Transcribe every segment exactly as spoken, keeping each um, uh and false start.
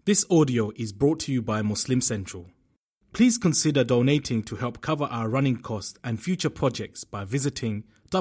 This audio is brought to you by Muslim Central. Please consider donating to help cover our running costs and future projects by visiting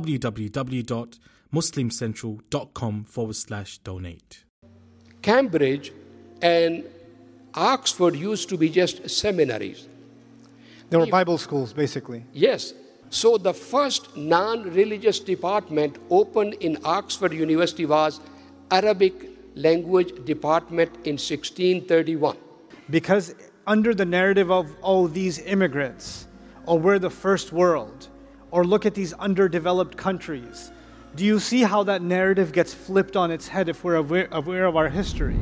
www.muslimcentral.com forward slash donate. Cambridge and Oxford used to be just seminaries. They were Bible schools, basically. Yes. So the first non-religious department opened in Oxford University was Arabic language department in sixteen thirty-one. Because under the narrative of, oh, these immigrants, or we're the first world, or look at these underdeveloped countries, do you see how that narrative gets flipped on its head if we're aware, aware of our history?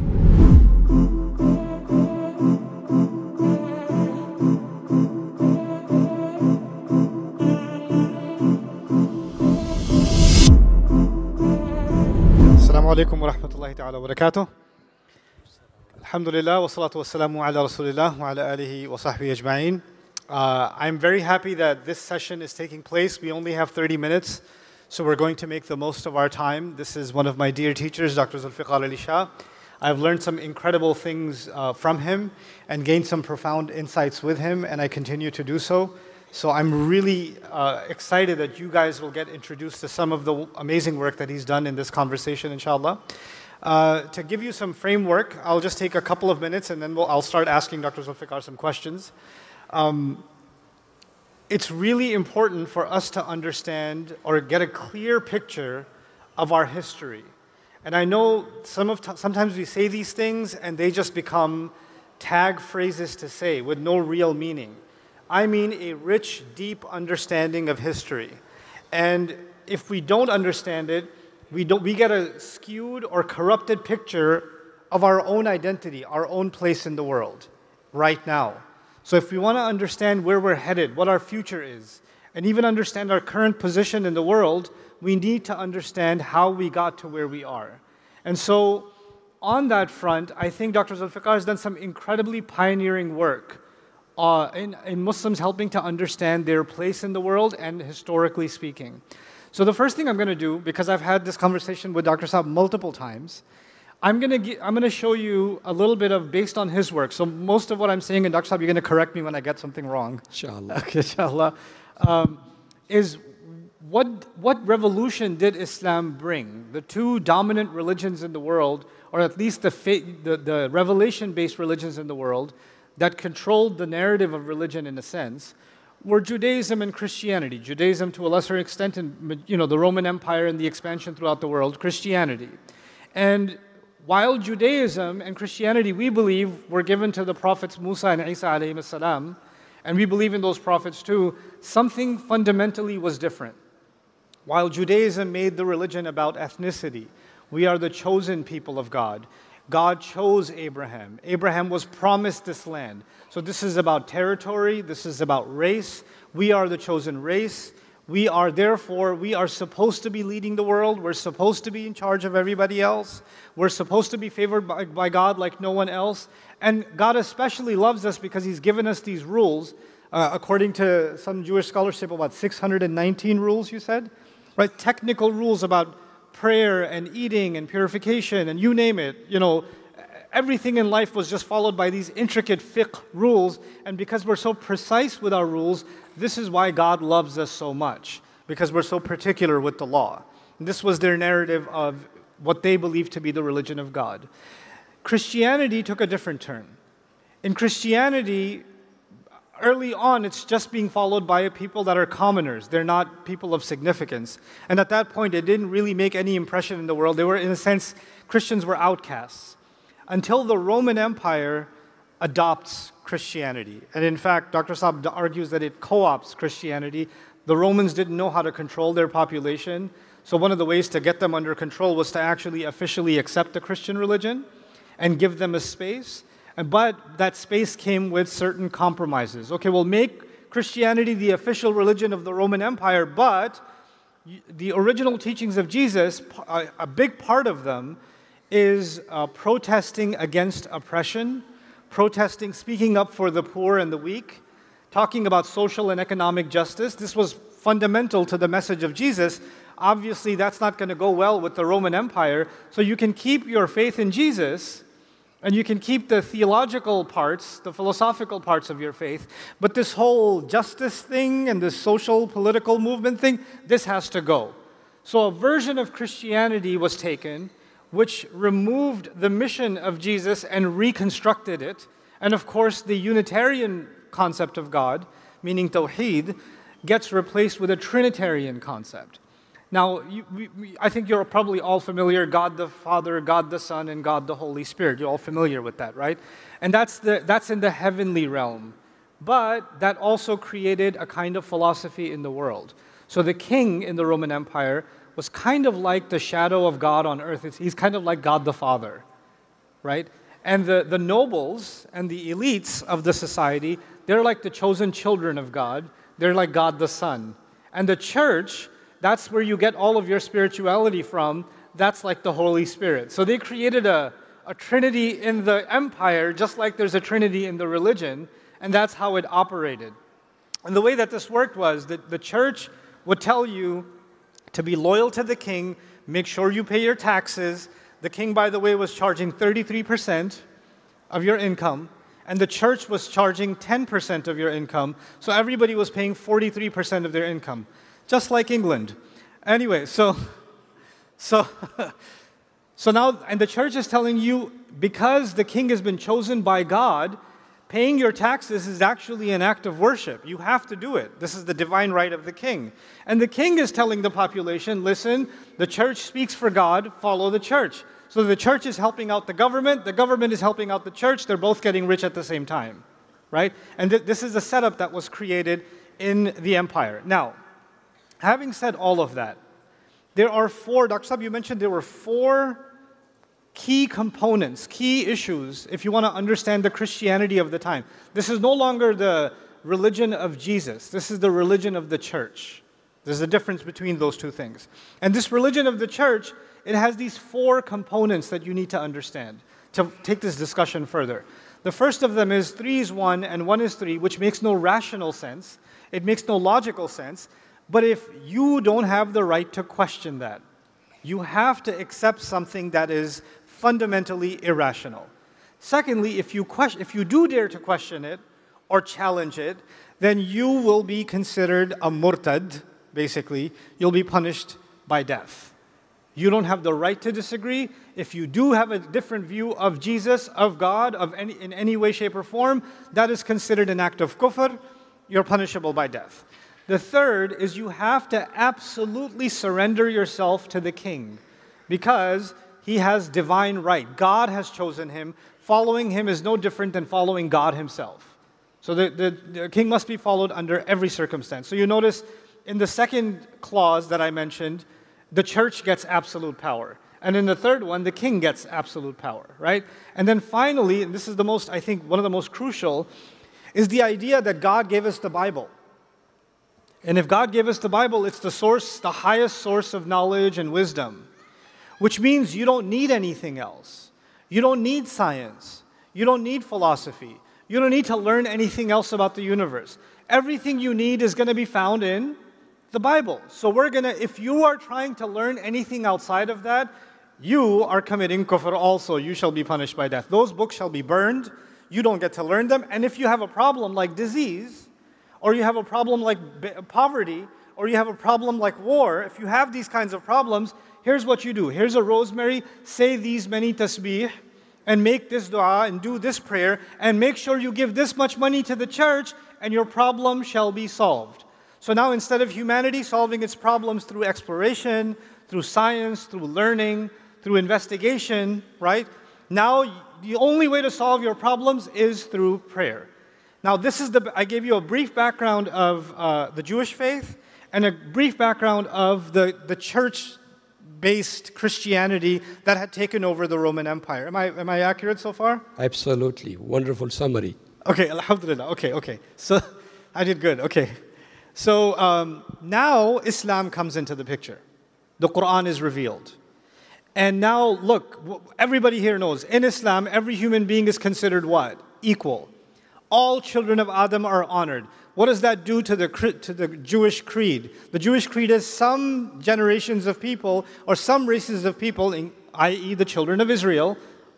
Assalamu alaikum wa rahmatullahi ta'ala wa barakatuh. Alhamdulillah wa salatu wa salamu ala rasulillah wa ala alihi wa sahbihi ajma'in. Uh, I'm very happy that this session is taking place. We only have thirty minutes, so we're going to make the most of our time. This is one of my dear teachers, Doctor Zulfiqar Ali Shah. I've learned some incredible things uh, from him and gained some profound insights with him, and I continue to do so. So I'm really uh, excited that you guys will get introduced to some of the amazing work that he's done in this conversation, inshallah. Uh, to give you some framework, I'll just take a couple of minutes and then we'll, I'll start asking Doctor Zulfiqar some questions. Um, it's really important for us to understand or get a clear picture of our history. And I know some of t- sometimes we say these things and they just become tag phrases to say with no real meaning. I mean a rich, deep understanding of history. And if we don't understand it, we, don't, we get a skewed or corrupted picture of our own identity, our own place in the world, right now. So if we want to understand where we're headed, what our future is, and even understand our current position in the world, we need to understand how we got to where we are. And so on that front, I think Doctor Zulfiqar has done some incredibly pioneering work Uh, in, in Muslims helping to understand their place in the world and historically speaking. So the first thing I'm going to do, because I've had this conversation with Doctor Saab multiple times, I'm going to I'm going to show you a little bit of based on his work. So most of what I'm saying, and Doctor Saab, you're going to correct me when I get something wrong. Inshallah. Okay, inshallah. Um, is what what revolution did Islam bring? The two dominant religions in the world, or at least the fa- the, the revelation-based religions in the world, that controlled the narrative of religion in a sense, were Judaism and Christianity. Judaism to a lesser extent, and you know, the Roman Empire and the expansion throughout the world, Christianity. And while Judaism and Christianity, we believe, were given to the prophets Musa and Isa alayhim salam, and we believe in those prophets too, something fundamentally was different. While Judaism made the religion about ethnicity, we are the chosen people of God. God chose Abraham. Abraham was promised this land. So this is about territory. This is about race. We are the chosen race. We are therefore, we are supposed to be leading the world. We're supposed to be in charge of everybody else. We're supposed to be favored by, by God like no one else. And God especially loves us because He's given us these rules. Uh, according to some Jewish scholarship, about six hundred nineteen rules, you said? Right? Technical rules about prayer and eating and purification and you name it, you know, everything in life was just followed by these intricate fiqh rules. And because we're so precise with our rules, this is why God loves us so much, because we're so particular with the law. And this was their narrative of what they believed to be the religion of God. Christianity took a different turn. In Christianity, early on, it's just being followed by people that are commoners. They're not people of significance. And at that point, it didn't really make any impression in the world. They were, in a sense, Christians were outcasts. Until the Roman Empire adopts Christianity. And in fact, Doctor Saab argues that it co-opts Christianity. The Romans didn't know how to control their population. So one of the ways to get them under control was to actually officially accept the Christian religion and give them a space. But that space came with certain compromises. Okay, we'll make Christianity the official religion of the Roman Empire, but the original teachings of Jesus, a big part of them is uh, protesting against oppression, protesting, speaking up for the poor and the weak, talking about social and economic justice. This was fundamental to the message of Jesus. Obviously, that's not going to go well with the Roman Empire, so you can keep your faith in Jesus, And you can keep the theological parts, the philosophical parts of your faith, but this whole justice thing and this social, political movement thing, this has to go. So a version of Christianity was taken, which removed the mission of Jesus and reconstructed it. And of course, the Unitarian concept of God, meaning Tawheed, gets replaced with a Trinitarian concept. Now, you, we, we, I think you're probably all familiar, God the Father, God the Son, and God the Holy Spirit. You're all familiar with that, right? And that's, the, that's in the heavenly realm. But that also created a kind of philosophy in the world. So the king in the Roman Empire was kind of like the shadow of God on earth. It's, he's kind of like God the Father, right? And the, the nobles and the elites of the society, they're like the chosen children of God. They're like God the Son. And the church, that's where you get all of your spirituality from. That's like the Holy Spirit. So they created a, a trinity in the empire, just like there's a trinity in the religion, and that's how it operated. And the way that this worked was that the church would tell you to be loyal to the king, make sure you pay your taxes. The king, by the way, was charging thirty-three percent of your income, and the church was charging ten percent of your income, so everybody was paying forty-three percent of their income. Just like England. Anyway, so, so, so now, and the church is telling you, because the king has been chosen by God, paying your taxes is actually an act of worship. You have to do it. This is the divine right of the king. And the king is telling the population, listen, the church speaks for God, follow the church. So the church is helping out the government, the government is helping out the church, they're both getting rich at the same time, right? And th- this is the setup that was created in the empire. Now, having said all of that, there are four, Doctor Saab, you mentioned there were four key components, key issues, if you want to understand the Christianity of the time. This is no longer the religion of Jesus. This is the religion of the church. There's a difference between those two things. And this religion of the church, it has these four components that you need to understand to take this discussion further. The first of them is three is one and one is three, which makes no rational sense. It makes no logical sense. But if you don't have the right to question that, you have to accept something that is fundamentally irrational. Secondly, if you question, if you do dare to question it or challenge it, then you will be considered a murtad, basically. You'll be punished by death. You don't have the right to disagree. If you do have a different view of Jesus, of God, of any, in any way, shape, or form, that is considered an act of kufr. You're punishable by death. The third is you have to absolutely surrender yourself to the king because he has divine right. God has chosen him. Following him is no different than following God himself. So the, the, the king must be followed under every circumstance. So you notice in the second clause that I mentioned, the church gets absolute power. And in the third one, the king gets absolute power, right? And then finally, and this is the most, I think, one of the most crucial, is the idea that God gave us the Bible. And if God gave us the Bible, it's the source, the highest source of knowledge and wisdom, which means you don't need anything else. You don't need science. You don't need philosophy. You don't need to learn anything else about the universe. Everything you need is going to be found in the Bible. So we're going to, if you are trying to learn anything outside of that, you are committing kufr also. You shall be punished by death. Those books shall be burned. You don't get to learn them. And if you have a problem like disease, or you have a problem like poverty, or you have a problem like war, if you have these kinds of problems, here's what you do. Here's a rosemary, say these many tasbih, and make this dua, and do this prayer, and make sure you give this much money to the church, and your problem shall be solved. So now instead of humanity solving its problems through exploration, through science, through learning, through investigation, right? Now the only way to solve your problems is through prayer. Now, this is the, I gave you a brief background of uh, the Jewish faith and a brief background of the, the church-based Christianity that had taken over the Roman Empire. Am I, am I accurate so far? Absolutely. Wonderful summary. Okay, alhamdulillah. Okay, okay. So, I did good. Okay. So, um, now Islam comes into the picture. The Quran is revealed. And now, look, everybody here knows, in Islam, every human being is considered what? Equal. All children of Adam are honored. What does that do to the to the Jewish creed? The Jewish creed is some generations of people or some races of people, that is the children of Israel,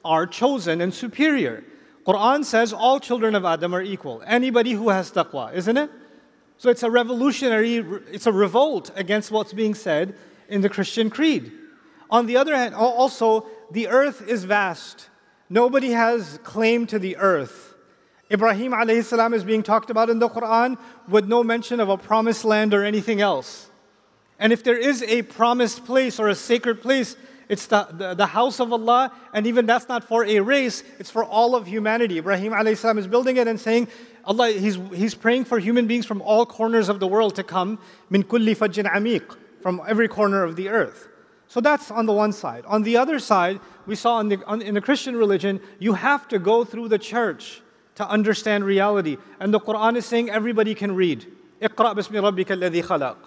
are chosen and superior. Quran says all children of Adam are equal. Anybody who has taqwa, isn't it? So it's a revolutionary, it's a revolt against what's being said in the Christian creed. On the other hand, also, the earth is vast. Nobody has claim to the earth. Ibrahim alayhi salam is being talked about in the Quran with no mention of a promised land or anything else. And if there is a promised place or a sacred place, it's the, the, the house of Allah, and even that's not for a race, it's for all of humanity. Ibrahim alayhi salam is building it and saying, Allah, he's, he's praying for human beings from all corners of the world to come, min kulli fajjin amiq, from every corner of the earth. So that's on the one side. On the other side, we saw in the, on, in the Christian religion, you have to go through the church to understand reality. And the Quran is saying everybody can read. Iqra bismi rabbika alladhi khalaq.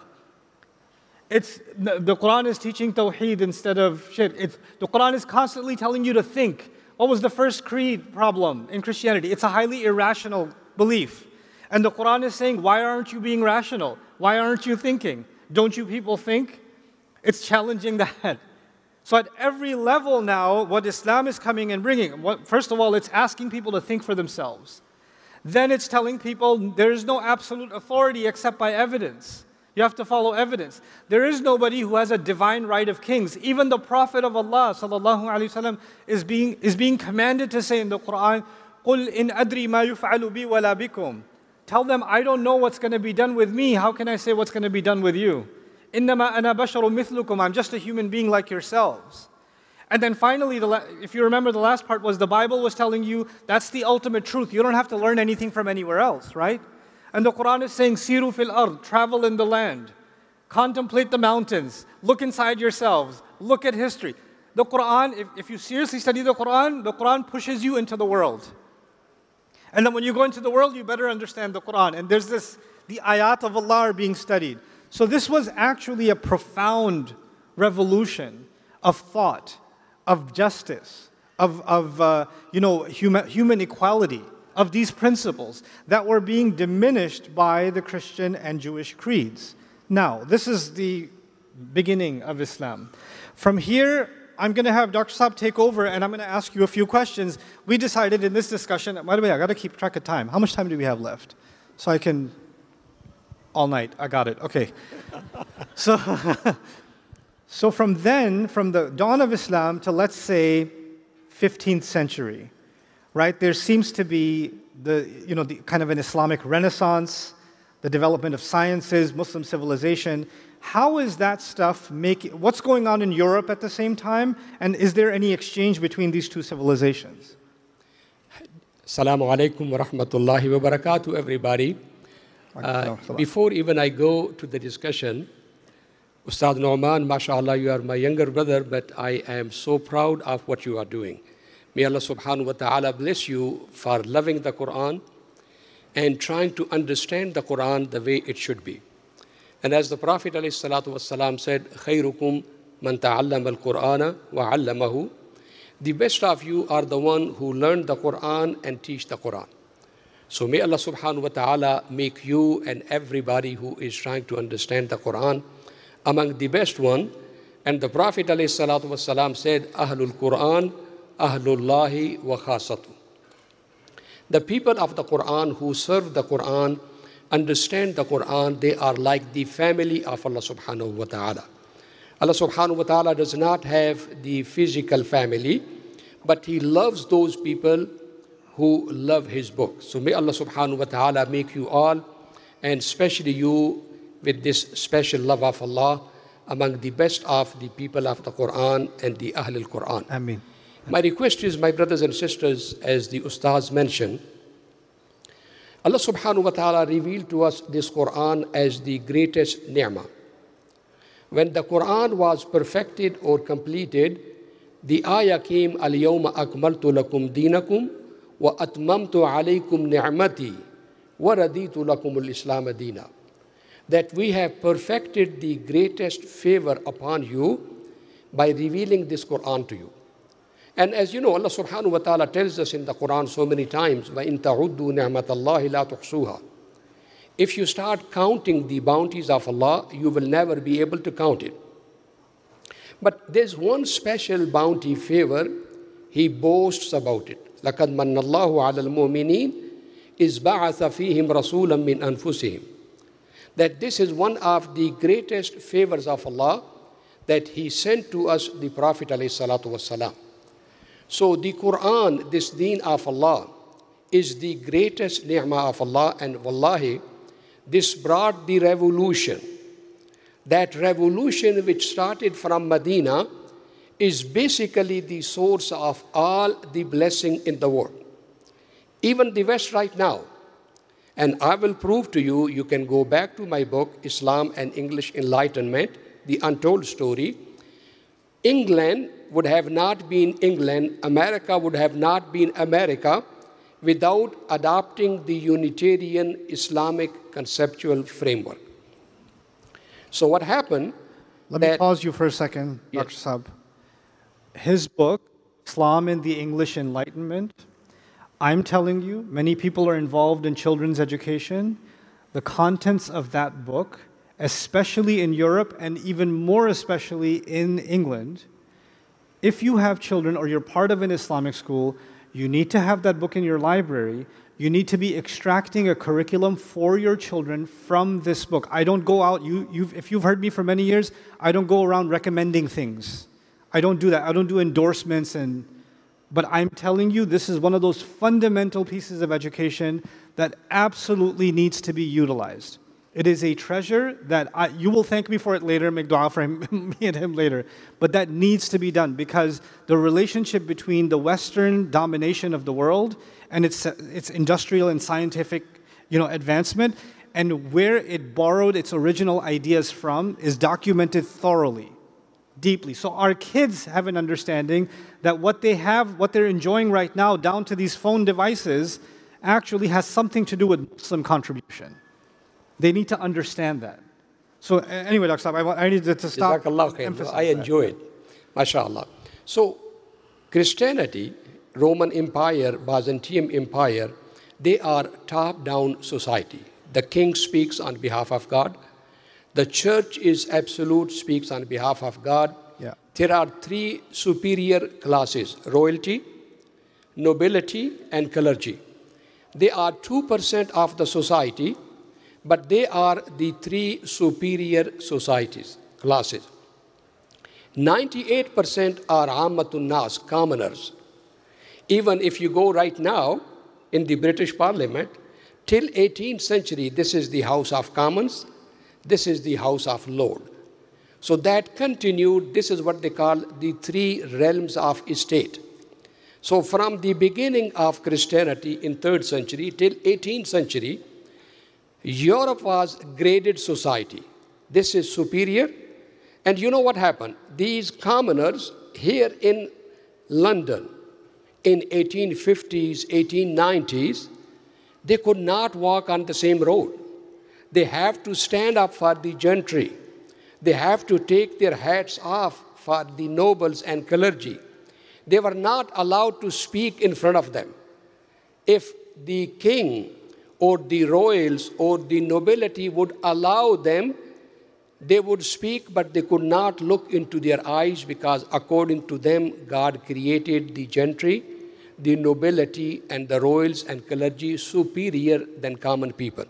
It's, the Quran is teaching Tawheed instead of shirk. It's, the Quran is constantly telling you to think. What was the first creed problem in Christianity? It's a highly irrational belief. And the Quran is saying, why aren't you being rational? Why aren't you thinking? Don't you people think? It's challenging that. So at every level now, what Islam is coming and bringing, what, first of all, it's asking people to think for themselves. Then it's telling people there is no absolute authority except by evidence. You have to follow evidence. There is nobody who has a divine right of kings. Even the Prophet of Allah sallallahu alaihi wasallam is being is being commanded to say in the Quran, "Qul in adri ma yuf'alu bi wala bikum." Tell them, I don't know what's going to be done with me. How can I say what's going to be done with you? Innama ana basharun mithlukum. I'm just a human being like yourselves. And then finally, the, if you remember, the last part was the Bible was telling you that's the ultimate truth. You don't have to learn anything from anywhere else, right? And the Quran is saying, Siru fil ard, travel in the land. Contemplate the mountains. Look inside yourselves. Look at history. The Quran, if, if you seriously study the Quran, the Quran pushes you into the world. And then when you go into the world, you better understand the Quran. And there's this, the ayat of Allah are being studied. So this was actually a profound revolution of thought, of justice, of, of uh, you know, human, human equality, of these principles that were being diminished by the Christian and Jewish creeds. Now, this is the beginning of Islam. From here, I'm going to have Doctor Saab take over and I'm going to ask you a few questions. We decided in this discussion, by the way, I got to keep track of time. How much time do we have left? So I can, all night, I got it, okay. So, so from then, from the dawn of Islam to let's say fifteenth century, right? There seems to be the, you know, the kind of an Islamic renaissance, the development of sciences, Muslim civilization. How is that stuff making, what's going on in Europe at the same time? And is there any exchange between these two civilizations? Assalamu alaikum wa rahmatullahi wa barakatuh, everybody. Uh, before even I go to the discussion, Ustad Nu'man, mashallah, you are my younger brother, but I am so proud of what you are doing. May Allah subhanahu wa ta'ala bless you for loving the Quran and trying to understand the Quran the way it should be. And as the Prophet ﷺ said, خَيْرُكُمْ مَنْ تَعَلَّمَ الْقُرْآنَ وَعَلَّمَهُ. The best of you are the one who learn the Quran and teach the Quran. So may Allah subhanahu wa ta'ala make you and everybody who is trying to understand the Quran among the best one. And the Prophet ﷺ said, Ahlul Quran, Ahlullahi wa khasatu. The people of the Quran who serve the Quran, understand the Quran, they are like the family of Allah subhanahu wa ta'ala. Allah subhanahu wa ta'ala does not have the physical family, but He loves those people who love His book. So may Allah subhanahu wa ta'ala make you all, and especially you, with this special love of Allah, among the best of the people of the Quran and the Ahlul Quran. Ameen. My request is, my brothers and sisters, as the Ustaz mentioned, Allah subhanahu wa ta'ala revealed to us this Quran as the greatest ni'mah. When the Quran was perfected or completed, the ayah came, Al-yawma akmaltu lakum dinakum wa atmamtu alaykum ni'mati wa raditu lakum al-islam deena. That we have perfected the greatest favor upon you by revealing this Quran to you. And as you know, Allah subhanahu wa ta'ala tells us in the Quran so many times, وَإِن تَعُدُّوا نِعْمَةَ اللَّهِ لَا تُحْصُوهَا. If you start counting the bounties of Allah, you will never be able to count it. But there's one special bounty favor he boasts about it. لَقَدْ مَنَّ اللَّهُ عَلَى الْمُؤْمِنِينَ إِذْ بَعَثَ فِيهِمْ رَسُولًا مِّنْ أَنفُسِهِمْ. That this is one of the greatest favors of Allah, that He sent to us the Prophet ﷺ. So the Quran, this deen of Allah, is the greatest ni'mah of Allah, and wallahi, this brought the revolution. That revolution which started from Medina is basically the source of all the blessing in the world. Even the West right now. And I will prove to you, you can go back to my book, Islam and English Enlightenment, The Untold Story. England would have not been England, America would have not been America without adopting the Unitarian Islamic conceptual framework. So what happened? Let me pause you for a second, Yes. Doctor Saab. His book, Islam and the English Enlightenment, I'm telling you, many people are involved in children's education. The contents of that book, especially in Europe and even more especially in England, if you have children or you're part of an Islamic school, you need to have that book in your library. You need to be extracting a curriculum for your children from this book. I don't go out, you, you've, if you've heard me for many years, I don't go around recommending things. I don't do that. I don't do endorsements, and, but I'm telling you, this is one of those fundamental pieces of education that absolutely needs to be utilized. It is a treasure that I, you will thank me for it later, make dua for him, me and him later. But that needs to be done because the relationship between the Western domination of the world and its, its industrial and scientific, you know, advancement and where it borrowed its original ideas from is documented thoroughly, deeply. So our kids have an understanding that what they have, what they're enjoying right now down to these phone devices actually has something to do with Muslim contribution. They need to understand that. So anyway, Doctor Saab, I, want, I need to stop. I enjoy it. MashaAllah. So Christianity, Roman Empire, Byzantium Empire, they are top-down society. The king speaks on behalf of God. The church is absolute, speaks on behalf of God. Yeah. There are three superior classes, royalty, nobility, and clergy. They are two percent of the society, but they are the three superior societies, classes. ninety-eight percent are Ammatun Nas, commoners. Even if you go right now in the British Parliament, till eighteenth century, this is the House of Commons, this is the House of Lords. So that continued, this is what they call the three realms of state. So from the beginning of Christianity in third century till eighteenth century, Europe was graded society. This is superior. And you know what happened? These commoners here in London in eighteen fifties, eighteen nineties, they could not walk on the same road. They have to stand up for the gentry. They have to take their hats off for the nobles and clergy. They were not allowed to speak in front of them. If the king or the royals or the nobility would allow them, they would speak, but they could not look into their eyes because according to them, God created the gentry, the nobility, and the royals and clergy superior than common people.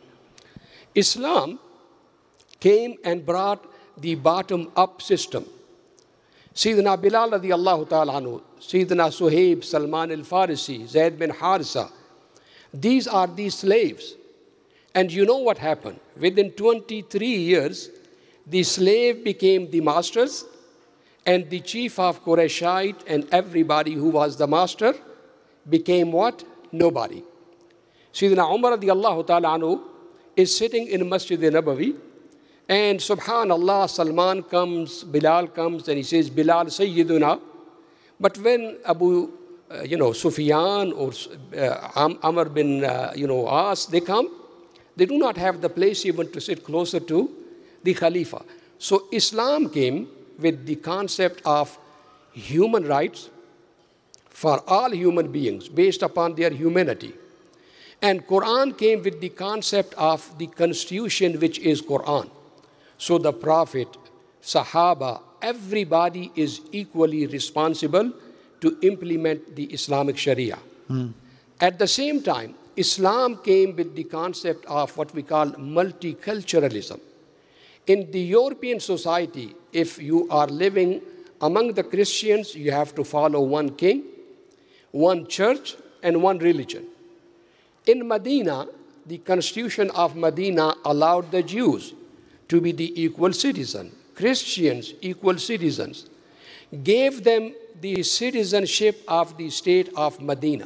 Islam came and brought the bottom-up system. Sayyidina Bilal radiyallahu ta'ala anhu, Sayyidina Suhaib, Salman al-Farisi, Zayd bin Harisa, these are the slaves. And you know what happened? Within twenty-three years, the slave became the masters, and the chief of Qurayshite and everybody who was the master became what? Nobody. Sayyidina Umar radiyallahu ta'ala anhu is sitting in Masjid al-Nabawi, and subhanallah, Salman comes, Bilal comes, and he says, Bilal Sayyiduna. But when Abu, uh, you know, Sufyan or uh, Amr bin, uh, you know, As, they come, they do not have the place even to sit closer to the Khalifa. So Islam came with the concept of human rights for all human beings based upon their humanity. And Quran came with the concept of the constitution, which is Quran. So the Prophet, Sahaba, everybody is equally responsible to implement the Islamic Sharia. Mm. At the same time, Islam came with the concept of what we call multiculturalism. In the European society, if you are living among the Christians, you have to follow one king, one church, and one religion. In Medina, the constitution of Medina allowed the Jews to be the equal citizen, Christians equal citizens, gave them the citizenship of the state of Medina.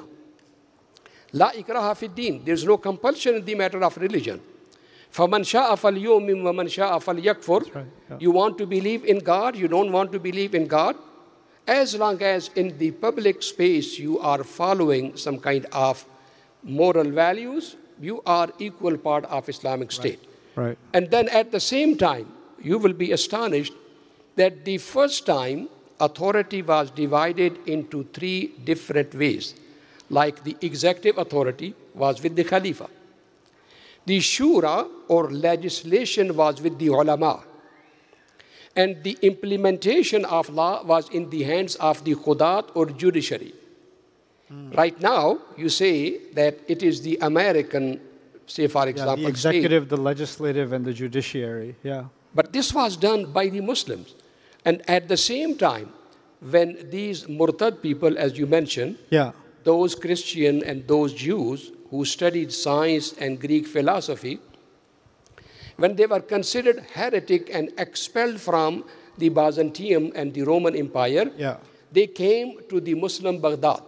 La ikraha fi din. There is no compulsion in the matter of religion. فَمَنْ شَاءَ فَلْيُؤْمِنْ وَمَنْ شَاءَ فَلْيَكْفُرْ. Right, yeah. You want to believe in God, you don't want to believe in God. As long as in the public space you are following some kind of moral values, you are equal part of Islamic State. Right. Right. And then at the same time, you will be astonished that the first time authority was divided into three different ways. Like the executive authority was with the Khalifa. The shura or legislation was with the ulama. And the implementation of law was in the hands of the Qudat or judiciary. Mm. Right now, you say that it is the American, say for example, yeah, the executive, state. the legislative, and the judiciary, yeah. But this was done by the Muslims. And at the same time, when these murtad people, as you mentioned, yeah. those Christian and those Jews who studied science and Greek philosophy, when they were considered heretic and expelled from the Byzantium and the Roman Empire, yeah. they came to the Muslim Baghdad.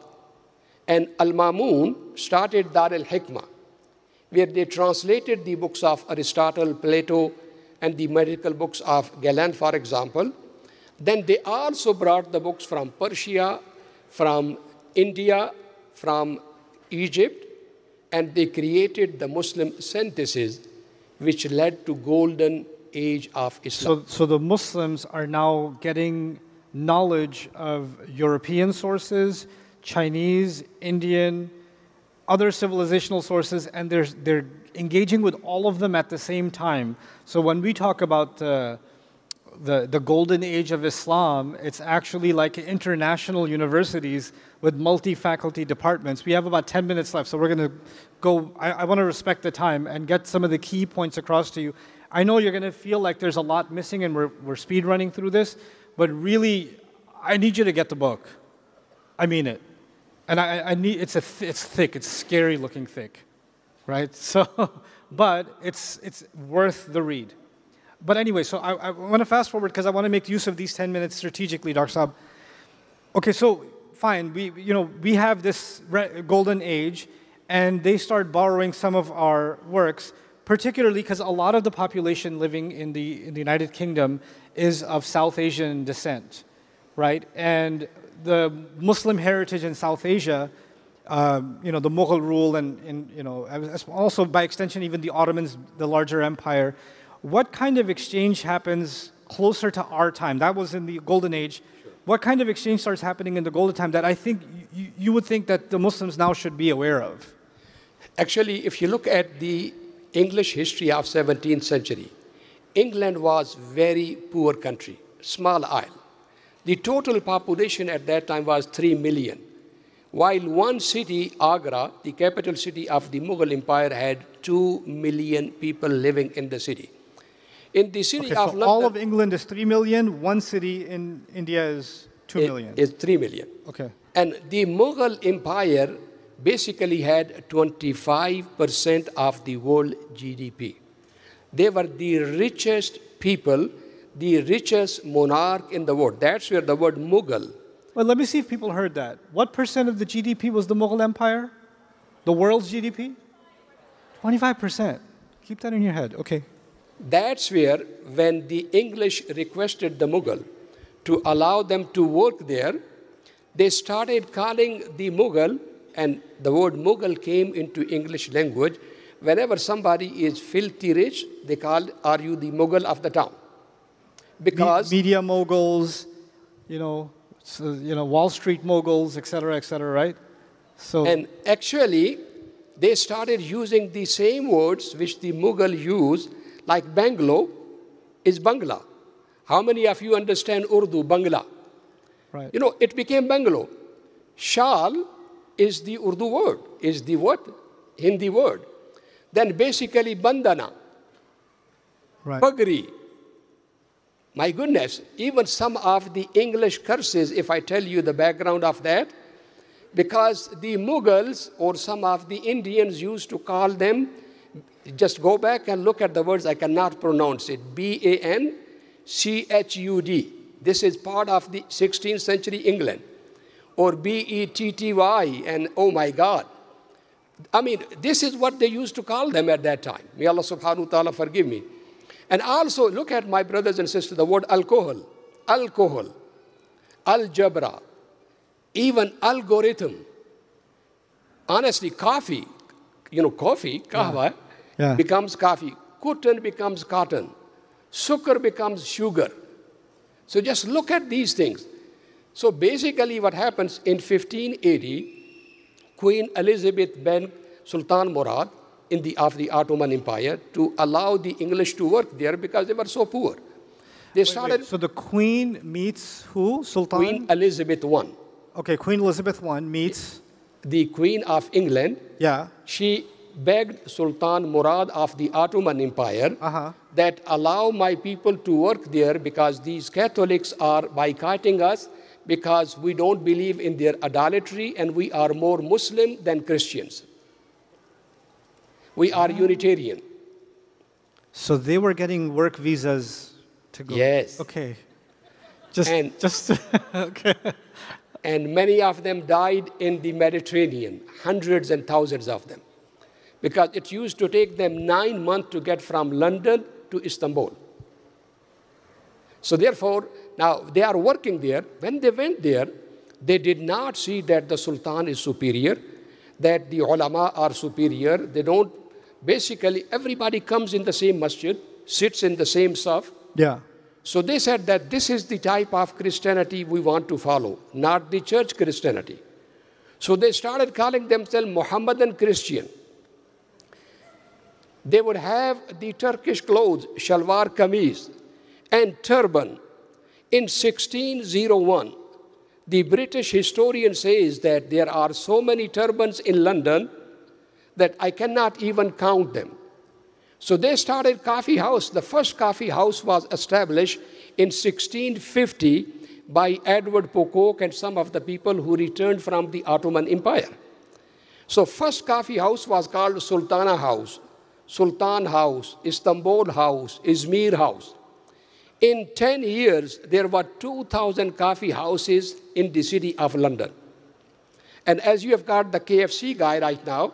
And Al-Mamun started Dar al-Hikmah, where they translated the books of Aristotle, Plato, and the medical books of Galen, for example. Then they also brought the books from Persia, from India, from Egypt, and they created the Muslim synthesis, which led to golden age of Islam. So, so the Muslims are now getting knowledge of European sources, Chinese, Indian, other civilizational sources, and they're, they're engaging with all of them at the same time. So when we talk about uh, the, the golden age of Islam, it's actually like international universities with multi-faculty departments. We have about ten minutes left, so we're going to go. I, I want to respect the time and get some of the key points across to you. I know you're going to feel like there's a lot missing and we're, we're speed running through this, but really, I need you to get the book. I mean it. And I, I need, it's, a th it's thick, it's scary looking thick, right? So, but it's, it's worth the read. But anyway, so I, I want to fast forward because I want to make use of these ten minutes strategically, Doctor Saab. Okay, so fine, we, you know, we have this golden age, and they start borrowing some of our works, particularly because a lot of the population living in the, in the United Kingdom is of South Asian descent, right? And the Muslim heritage in South Asia, um, you know, the Mughal rule and, and, you know, also by extension even the Ottomans, the larger empire. What kind of exchange happens closer to our time? That was in the Golden Age. Sure. What kind of exchange starts happening in the Golden Time that I think you, you would think that the Muslims now should be aware of? Actually, if you look at the English history of seventeenth century, England was very poor country, small isle. The total population at that time was three million, while one city, Agra, the capital city of the Mughal Empire, had two million people living in the city. In the city okay, of so London, all of England is three million, one city in India is two million. Is three million. Okay. And the Mughal Empire basically had twenty-five percent of the world G D P. They were the richest people, the richest monarch in the world. That's where the word Mughal. Well, let me see if people heard that. What percent of the G D P was the Mughal Empire? The world's G D P? twenty-five percent. Keep that in your head. Okay. That's where, when the English requested the Mughal to allow them to work there, they started calling the Mughal, and the word Mughal came into English language. Whenever somebody is filthy rich, they call, are you the Mughal of the town? Because Me media moguls, you know, so, you know, Wall Street moguls, et cetera, et cetera, right? So, and actually, they started using the same words which the Mughal used, like Banglo is Bangla. How many of you understand Urdu, Bangla? right. You know, it became Banglo. Shal is the Urdu word, is the what? Hindi word. Then basically bandana, Right. pagri. My goodness, even some of the English curses, if I tell you the background of that, because the Mughals or some of the Indians used to call them, just go back and look at the words, I cannot pronounce it, B A N C H U D. This is part of the sixteenth century England. Or B E T T Y, and oh my God. I mean, this is what they used to call them at that time. May Allah subhanahu wa ta'ala forgive me. And also, look at my brothers and sisters, the word alcohol, alcohol, algebra, even algorithm. Honestly, coffee, you know, coffee, kahwa, Yeah. becomes coffee. Cotton becomes cotton. Sugar becomes sugar. So just look at these things. So basically what happens in fifteen eighty, Queen Elizabeth ben Sultan Murad in the, of the Ottoman Empire to allow the English to work there because they were so poor. They Wait, started, wait, so the Queen meets who? Sultan? Queen Elizabeth the First, Okay, Queen Elizabeth the First meets. the Queen of England. Yeah. She begged Sultan Murad of the Ottoman Empire Uh-huh. that allow my people to work there because these Catholics are boycotting us because we don't believe in their idolatry and we are more Muslim than Christians. We are Unitarian. So they were getting work visas to go. Yes. Okay. Just, And- just okay. And many of them died in the Mediterranean, hundreds and thousands of them. Because it used to take them nine months to get from London to Istanbul. So therefore, now they are working there. When they went there, they did not see that the Sultan is superior, that the ulama are superior. They don't, basically everybody comes in the same masjid, sits in the same saf. Yeah. So they said that this is the type of Christianity we want to follow, not the church Christianity. So they started calling themselves Mohammedan Christian. They would have the Turkish clothes, shalwar kameez, and turban. In sixteen oh one, the British historian says that there are so many turbans in London that I cannot even count them. So they started coffee house. The first coffee house was established in sixteen fifty by Edward Pocock and some of the people who returned from the Ottoman Empire. So first coffee house was called Sultana House, Sultan House, Istanbul House, Izmir House. In ten years, there were two thousand coffee houses in the city of London. And as you have got the K F C guy right now,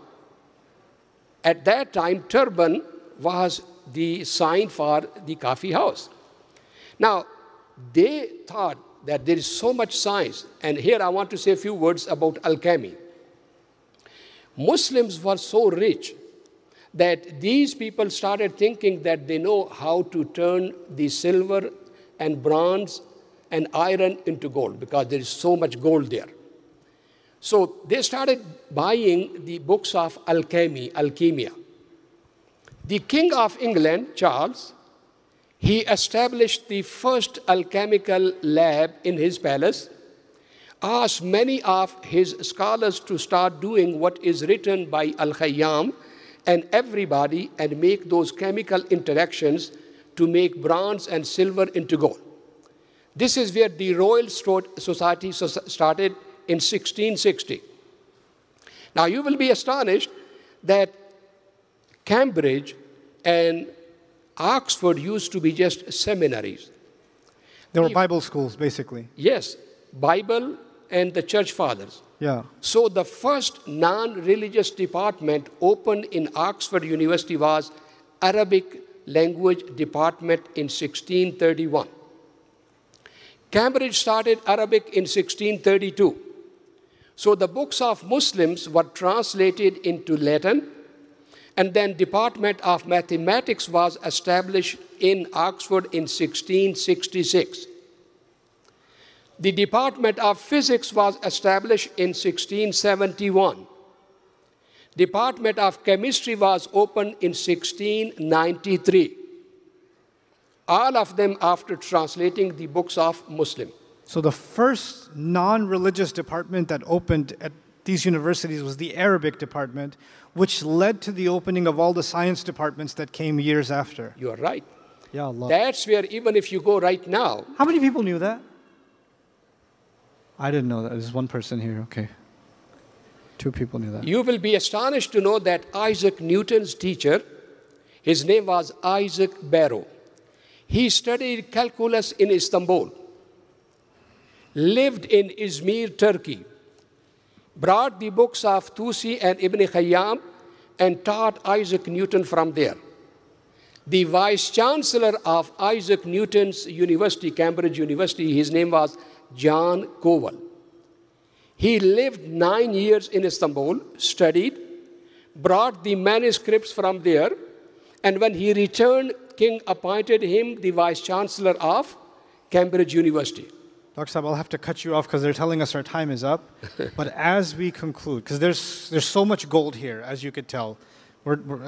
at that time, turban was the sign for the coffee house. Now, they thought that there is so much science, and here I want to say a few words about alchemy. Muslims were so rich that these people started thinking that they know how to turn the silver and bronze and iron into gold because there is so much gold there. So they started buying the books of alchemy, alchemia. The King of England, Charles, he established the first alchemical lab in his palace, asked many of his scholars to start doing what is written by Al-Khayyam and everybody and make those chemical interactions to make bronze and silver into gold. This is where the Royal Society started in sixteen sixty. Now you will be astonished that Cambridge and Oxford used to be just seminaries. They were Bible schools, basically. Yes, Bible and the church fathers. Yeah. So the first non-religious department opened in Oxford University was Arabic language department in sixteen thirty-one. Cambridge started Arabic in sixteen thirty-two. So the books of Muslims were translated into Latin, and then Department of Mathematics was established in Oxford in sixteen sixty-six. The Department of Physics was established in sixteen seventy-one. Department of Chemistry was opened in sixteen ninety-three. All of them after translating the books of Muslim. So the first non-religious department that opened at these universities was the Arabic department, which led to the opening of all the science departments that came years after. You are right. Ya Allah. That's where even if you go right now. How many people knew that? I didn't know that. There's one person here. Okay. Two people knew that. You will be astonished to know that Isaac Newton's teacher, his name was Isaac Barrow. He studied calculus in Istanbul, lived in Izmir, Turkey, brought the books of Tusi and Ibn Khayyam, and taught Isaac Newton from there. The vice chancellor of Isaac Newton's university, Cambridge University, his name was John Cowell. He lived nine years in Istanbul, studied, brought the manuscripts from there, and when he returned, King appointed him the vice chancellor of Cambridge University. Doctor Saab, I'll have to cut you off because they're telling us our time is up. But as we conclude, because there's there's so much gold here, as you could tell. We're, we're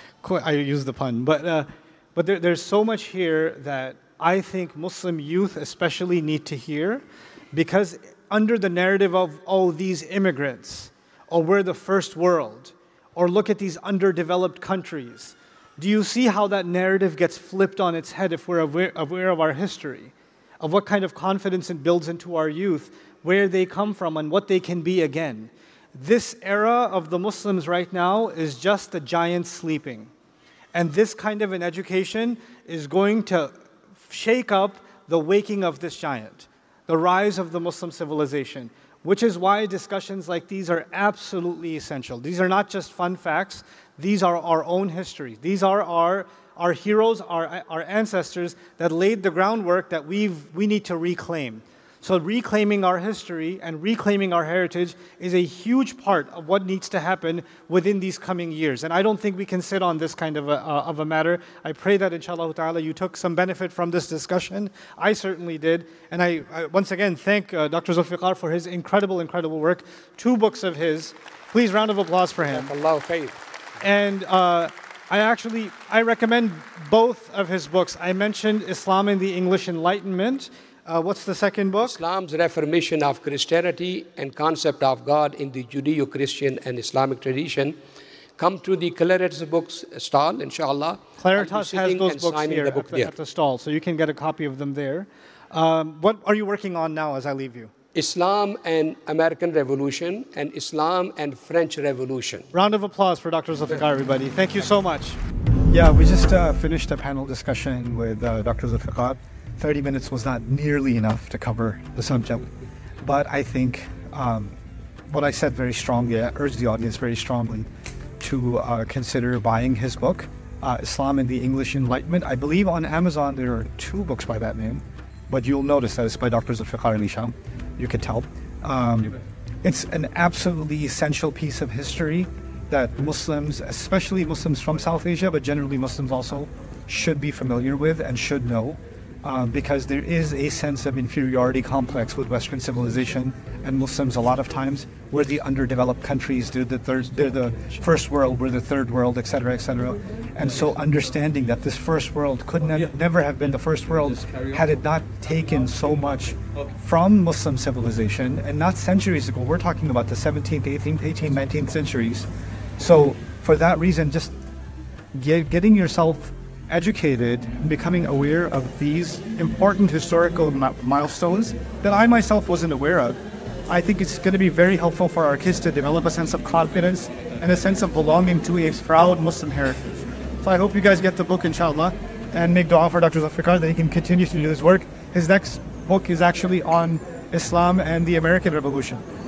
I use the pun, but uh, but there, there's so much here that I think Muslim youth especially need to hear, because under the narrative of, oh, these immigrants, or we're the first world, or look at these underdeveloped countries, do you see how that narrative gets flipped on its head if we're aware, aware of our history, of what kind of confidence it builds into our youth, where they come from and what they can be again? This era of the Muslims right now is just the giant sleeping. And this kind of an education is going to shake up the waking of this giant, the rise of the Muslim civilization, which is why discussions like these are absolutely essential. These are not just fun facts. These are our own history. These are our, our heroes, our, our ancestors that laid the groundwork that we've, we need to reclaim. So reclaiming our history and reclaiming our heritage is a huge part of what needs to happen within these coming years. And I don't think we can sit on this kind of a, uh, of a matter. I pray that inshallah ta'ala you took some benefit from this discussion. I certainly did. And I, I once again thank uh, Doctor Zulfiqar for his incredible, incredible work. Two books of his. Please, round of applause for him. Allahu Khair. And uh, I actually, I recommend both of his books. I mentioned Islam and the English Enlightenment. Uh, what's the second book? Islam's Reformation of Christianity and Concept of God in the Judeo-Christian and Islamic Tradition. Come to the Claritas Books stall, inshallah. Claritas has those books here book at, the, at the stall, so you can get a copy of them there. Um, what are you working on now as I leave you? Islam and American Revolution and Islam and French Revolution. Round of applause for Doctor Zulfiqar, everybody. Thank you so much. Yeah, we just uh, finished a panel discussion with uh, Doctor Zulfiqar. thirty minutes was not nearly enough to cover the subject, but I think um, what I said very strongly, I urged the audience very strongly to uh, consider buying his book, uh, Islam and the English Enlightenment. I believe on Amazon there are two books by that name, but you'll notice that it's by Doctor Zulfiqar Ali Sham. You can tell. Um, it's an absolutely essential piece of history that Muslims, especially Muslims from South Asia, but generally Muslims also, should be familiar with and should know. Uh, because there is a sense of inferiority complex with Western civilization and Muslims a lot of times. We're the underdeveloped countries, they're the, third, they're the first world, we're the third world, et cetera, et cetera. And so understanding that this first world could ne- never have been the first world had it not taken so much from Muslim civilization, and not centuries ago. We're talking about the seventeenth, eighteenth, eighteenth, nineteenth centuries. So for that reason, just get, getting yourself educated and becoming aware of these important historical ma- milestones that I myself wasn't aware of. I think it's going to be very helpful for our kids to develop a sense of confidence and a sense of belonging to a proud Muslim heritage. So I hope you guys get the book, inshallah, and make dua for Doctor Zulfiqar that he can continue to do his work. His next book is actually on Islam and the American Revolution.